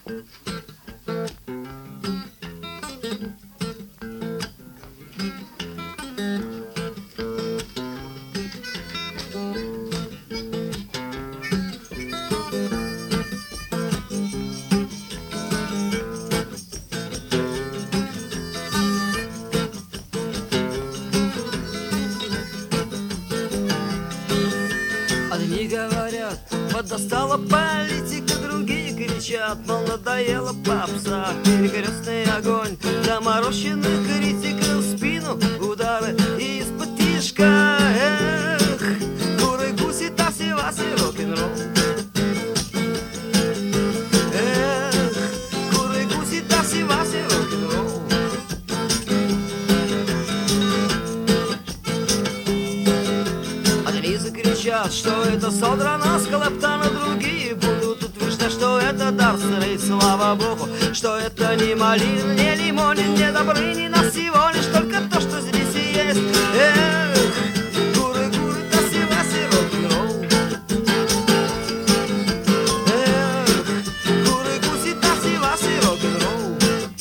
Одни говорят, подостала политика, другие кричат, мол, надоела попса. Перекрестный огонь доморощенных критиков, в спину удары из-под тишка. Эх, куры, гуси, таси, васи, рок-н-ролл. Эх, куры, гуси, таси, васи, рок-н-ролл. Одни закричат, что это содрано с клаптана, другие будут утверждать, что это Дарсер, и слава богу, что это не малин, не лимонин, не Добрынин, а всего лишь только то, что здесь и есть. Эх, куры, куры, таси, васи, рок-н-ролл. Эх, куры, гуси, таси, васи, рок-н-ролл.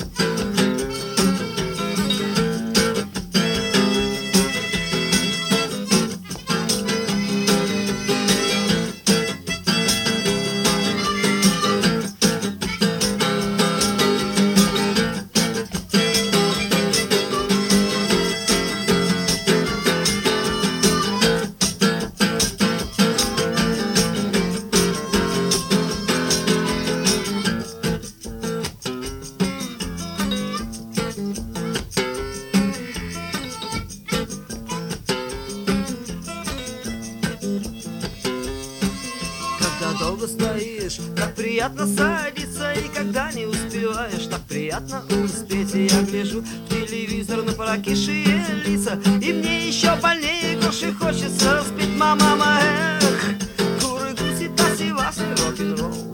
Когда долго стоишь, так приятно садиться, и когда не успеваешь, так приятно успеть. И я гляжу в телевизор на прокисшие лица, и мне еще больнее горше хочется спеть. Мама, эх, куры, гуси, таси, васи, рок-н-ролл.